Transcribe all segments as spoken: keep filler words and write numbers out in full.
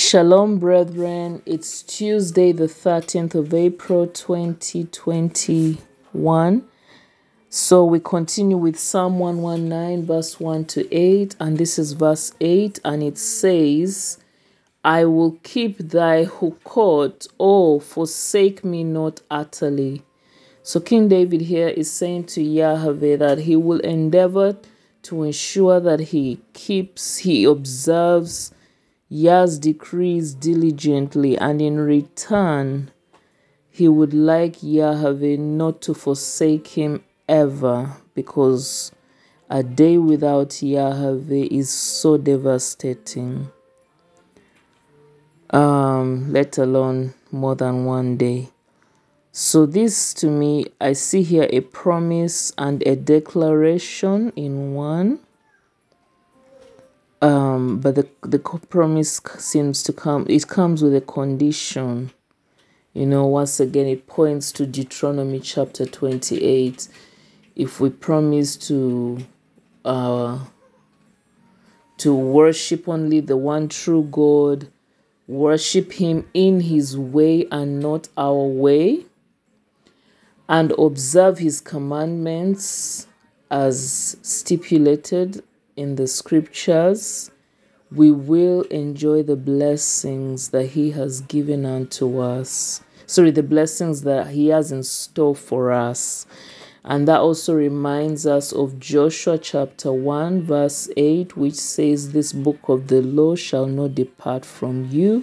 Shalom, brethren. It's Tuesday, the thirteenth of April, twenty twenty-one. So we continue with Psalm one nineteen, verse one to eight, and this is verse eight, and it says, I will keep thy hukot, oh, forsake me not utterly. So King David here is saying to Yahweh that he will endeavor to ensure that he keeps, he observes Yah's decrees diligently, and in return, he would like Yahweh not to forsake him ever, because a day without Yahweh is so devastating, um, let alone more than one day. So this, to me, I see here a promise and a declaration in one. Um, but the, the promise seems to come, it comes with a condition. You know, once again, it points to Deuteronomy chapter twenty-eight. If we promise to uh, to worship only the one true God, worship him in his way and not our way, and observe his commandments as stipulated in the scriptures, we will enjoy the blessings that he has given unto us. Sorry, the blessings that he has in store for us. And that also reminds us of Joshua chapter one, verse eight, which says, this book of the law shall not depart from you.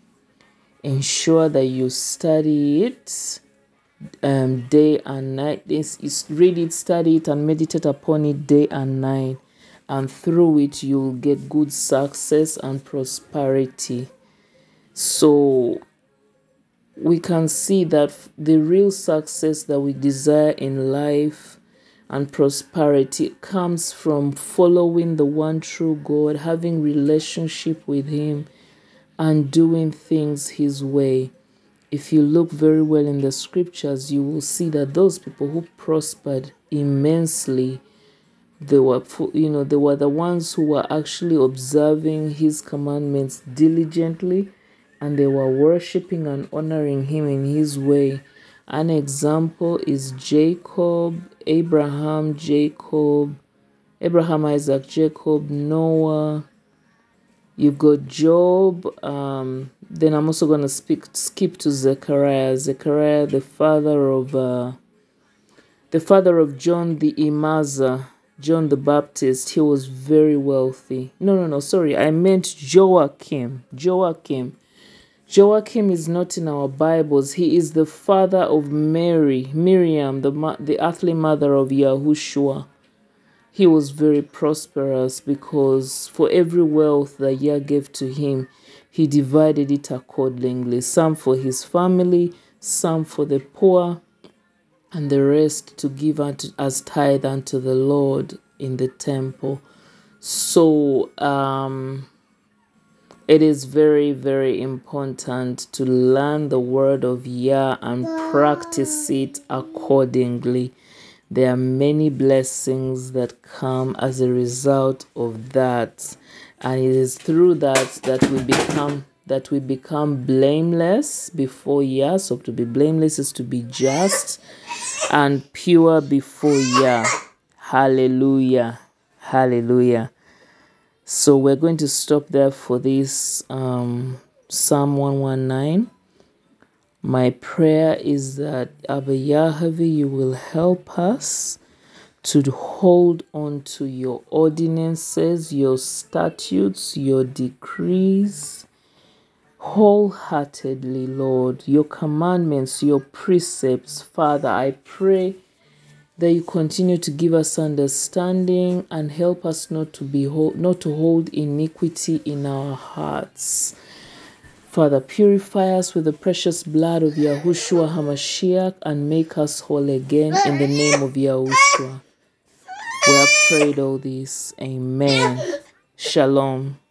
Ensure that you study it um, day and night. This is read it, study it, and meditate upon it day and night. And through it, you'll get good success and prosperity. So we can see that the real success that we desire in life and prosperity comes from following the one true God, having relationship with him, and doing things his way. If you look very well in the scriptures, you will see that those people who prospered immensely, They were, you know, they were the ones who were actually observing his commandments diligently, and they were worshiping and honoring him in his way. An example is Jacob, Abraham, Jacob, Abraham, Isaac, Jacob, Noah. You've got Job. Um, then I'm also going to speak skip to Zechariah. Zechariah, the father of uh, the father of John the Immerser. John the Baptist, he was very wealthy. No, no, no, sorry. I meant Joachim. Joachim. Joachim is not in our Bibles. He is the father of Mary, Miriam, the, the earthly mother of Yahushua. He was very prosperous because for every wealth that Yah gave to him, he divided it accordingly. Some for his family, some for the poor, and the rest to give unto, as tithe unto the Lord in the temple. So um, it is very, very important to learn the word of Yah and practice it accordingly. There are many blessings that come as a result of that. And it is through that that we become that we become blameless before Yah. So to be blameless is to be just and pure before Yah. Hallelujah. Hallelujah. So we're going to stop there for this um, Psalm one nineteen. My prayer is that Abba Yahweh, you will help us to hold on to your ordinances, your statutes, your decrees, wholeheartedly, Lord, your commandments, your precepts. Father, I pray that you continue to give us understanding and help us not to be not to hold iniquity in our hearts. Father, purify us with the precious blood of Yahushua HaMashiach and make us whole again in the name of Yahushua. We have prayed all this. Amen. Shalom.